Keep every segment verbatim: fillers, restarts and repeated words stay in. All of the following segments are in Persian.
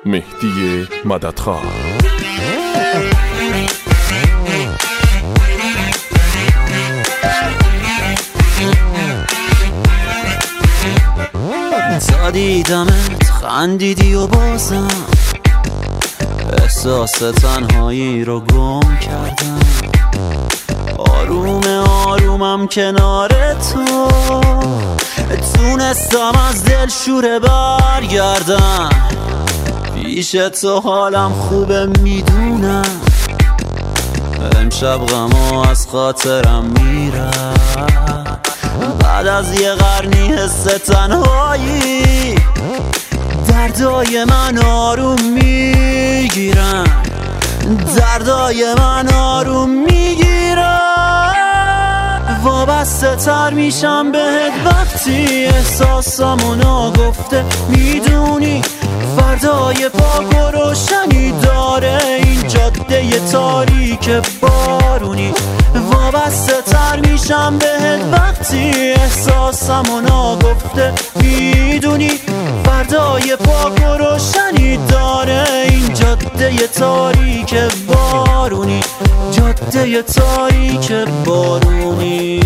مهدی مددخواه. تا دیدمت خندیدی و بازم احساس تنهایی رو گم کردم. آروم آرومم کنار تو تونستم از دل شوره برگردم. پیش تو حالم خوبه میدونم، امشب غما از خاطرم میرم. بعد از یه قرنی حس تنهایی دردای من آروم میگیرن، دردای من آروم میگیرن. وابسته تر میشم بهت وقتی احساسمو ناگفته میدونی. فردای پاک و روشنی داره این جاده تاریک بارونی. وابسته تر میشم بهت وقتی احساسمو ناگفته میدونی. فردای پاک و روشنی داره این جاده تاریک بارونی، جاده تاریک بارونی.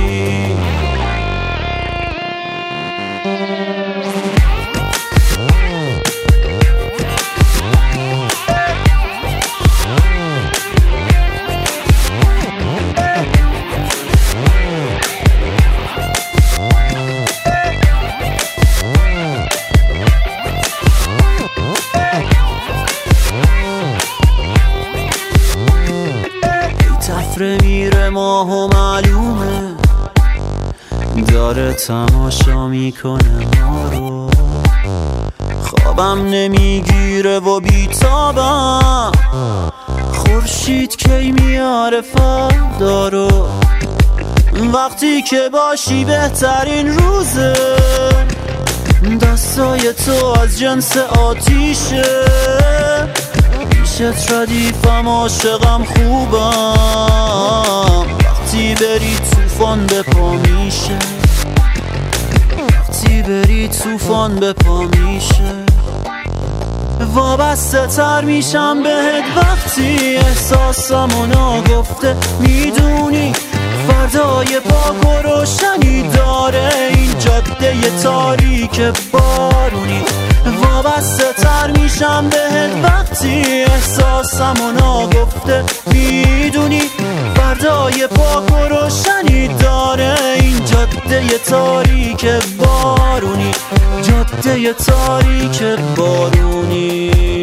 تفره میره ماه و معلومه داره تماشا میکنه ما رو. خوابم نمیگیره و بیتابم، خورشید کی میاره فردا رو. وقتی که باشی بهترین روزه، دستای تو از جنس آتیشه. پیشت ردیفم عاشقم خوبم، وقتی بری طوفان به پا میشه، وقتی بری طوفان به پا میشه. وابسته تر میشم بهت وقتی احساسمو ناگفته میدونی. فردای پاک و روشنی داره این جاده تاریک بارونی. وابسته تر میشم بهت وقتی احساسمو ناگفته میدونی. فردای پاک و روشنی داره این جاده تاریک بارونی، جاده تاریک بارونی.